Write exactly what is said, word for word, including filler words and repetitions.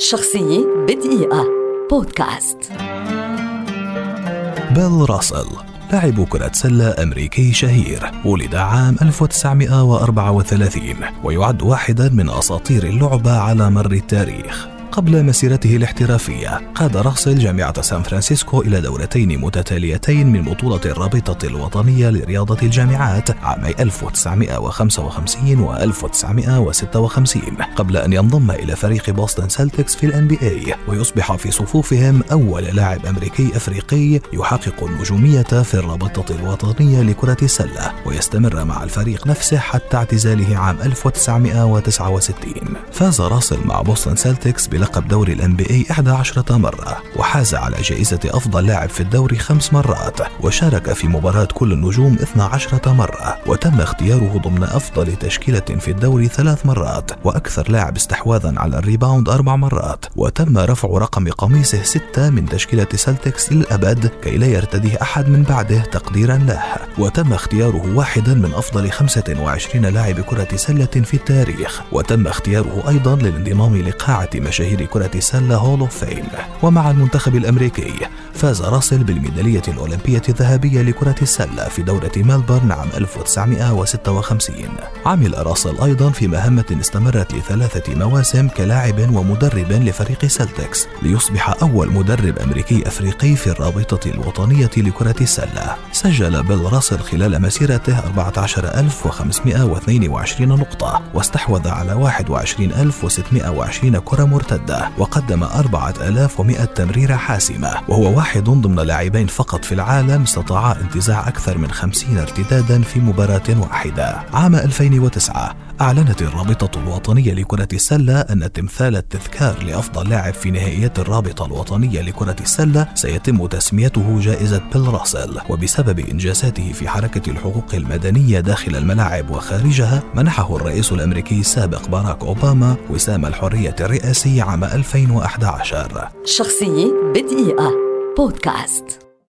شخصية بدقيقة بودكاست. بيل راسل لاعب كرة سلة أمريكي شهير، ولد عام ألف وتسعمائة وأربعة وثلاثين ويعد واحدا من أساطير اللعبة على مر التاريخ. قبل مسيرته الاحترافية قاد راسل جامعة سان فرانسيسكو إلى دورتين متتاليتين من بطولة الرابطة الوطنية لرياضة الجامعات عامي ألف وتسعمائة وخمسة وخمسين و ألف وتسعمائة وستة وخمسين، قبل أن ينضم إلى فريق بوسطن سيلتكس في الإن بي إيه ويصبح في صفوفهم أول لاعب أمريكي أفريقي يحقق النجومية في الرابطة الوطنية لكرة السلة، ويستمر مع الفريق نفسه حتى اعتزاله عام ألف وتسعمائة وتسعة وستين. فاز راسل مع بوسطن سيلتكس لقب دوري الإن بي إيه إحدى عشرة مرة، وحاز على جائزة أفضل لاعب في الدوري خمس مرات، وشارك في مباراة كل النجوم اثنتي عشرة مرة، وتم اختياره ضمن أفضل تشكيلة في الدوري ثلاث مرات، وأكثر لاعب استحواذا على الريباوند أربع مرات، وتم رفع رقم قميصه ستة من تشكيلة سيلتكس للأبد كي لا يرتديه أحد من بعده تقديرا له، وتم اختياره واحدا من أفضل خمسة وعشرين لاعب كرة سلة في التاريخ، وتم اختياره أيضا للانضمام لقاعة مشاهير كرة السلة هول أوف فيم. ومع المنتخب الأمريكي فاز راسل بالميدالية الأولمبية الذهبية لكرة السلة في دورة ملبورن عام ألف وتسعمائة وستة وخمسين. عمل راسل أيضا في مهمة استمرت لثلاثة مواسم كلاعب ومدرب لفريق سيلتكس، ليصبح أول مدرب أمريكي أفريقي في الرابطة الوطنية لكرة السلة. سجل بيل راسل خلال مسيرته أربعة عشر ألف وخمسمائة واثنين وعشرين نقطة، واستحوذ على واحد وعشرين ألف وستمائة وعشرين كرة مرتدة، وقدم أربعة آلاف ومائة تمريرة حاسمة، وهو واحد ضمن لاعبين فقط في العالم استطاع انتزاع أكثر من خمسين ارتدادا في مباراة واحدة. عام ألفين وتسعة أعلنت الرابطة الوطنية لكرة السلة أن تمثال التذكار لأفضل لاعب في نهائيات الرابطة الوطنية لكرة السلة سيتم تسميته جائزة بيل راسل، وبسبب إنجازاته في حركة الحقوق المدنية داخل الملاعب وخارجها منحه الرئيس الأمريكي السابق باراك أوباما وسام الحرية الرئاسي عام ألفين وأحد عشر. شخصية بدقيقة بودكاست.